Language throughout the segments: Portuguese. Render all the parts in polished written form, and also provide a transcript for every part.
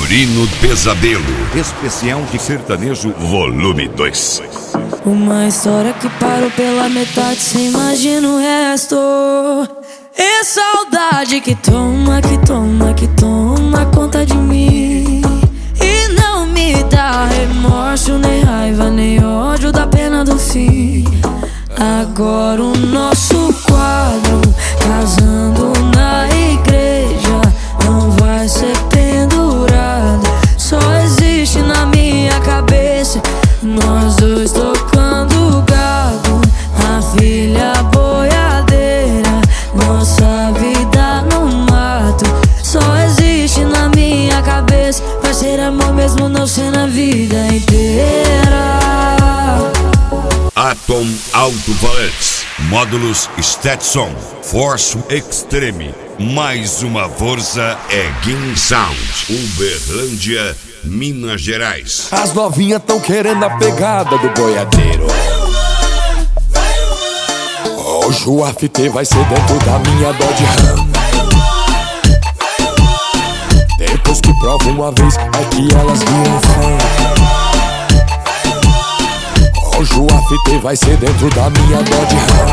Fiorino Pesadelo, especial de sertanejo, volume 2. Uma história que parou pela metade, cê imagina o resto. É saudade que toma, que toma, que toma conta de mim. E não me dá remorso, nem raiva, nem ódio da pena do fim. Agora o nosso quadro, casando na igreja, não vai ser pendurado. Só existe na minha cabeça nós dois tocando gado, a filha boiadeira, nossa vida no mato. Só existe na minha cabeça, vai ser amor mesmo não ser na vida inteira. Atom Alto-Falantes, módulos Stetson, Force Extreme. Mais uma força é Gin Sound, Uberlândia, Minas Gerais. As novinhas tão querendo a pegada do boiadeiro. Hoje o AFT vai ser dentro da minha Dodge Ram. Depois que provam uma vez, é que elas viram fã. Hoje o AFT vai ser dentro da minha Dodge Ram.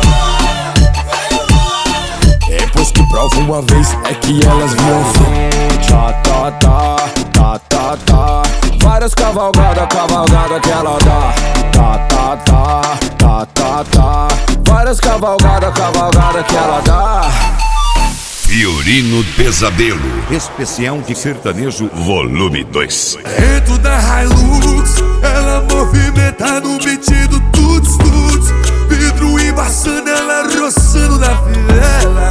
Depois que provam uma vez, é que elas viram fã. Tchá, tá, tá, tá, tá, tá. Várias cavalgadas, cavalgada que ela dá. Tá, tá, tá, tá, tá, tá. Várias cavalgadas, cavalgada que ela dá. Fiorino Pesadelo, especial de sertanejo, volume 2. Dentro da Hilux, ela movimenta no beat do tuts, tuts. Vidro embaçando, ela roçando na fivela.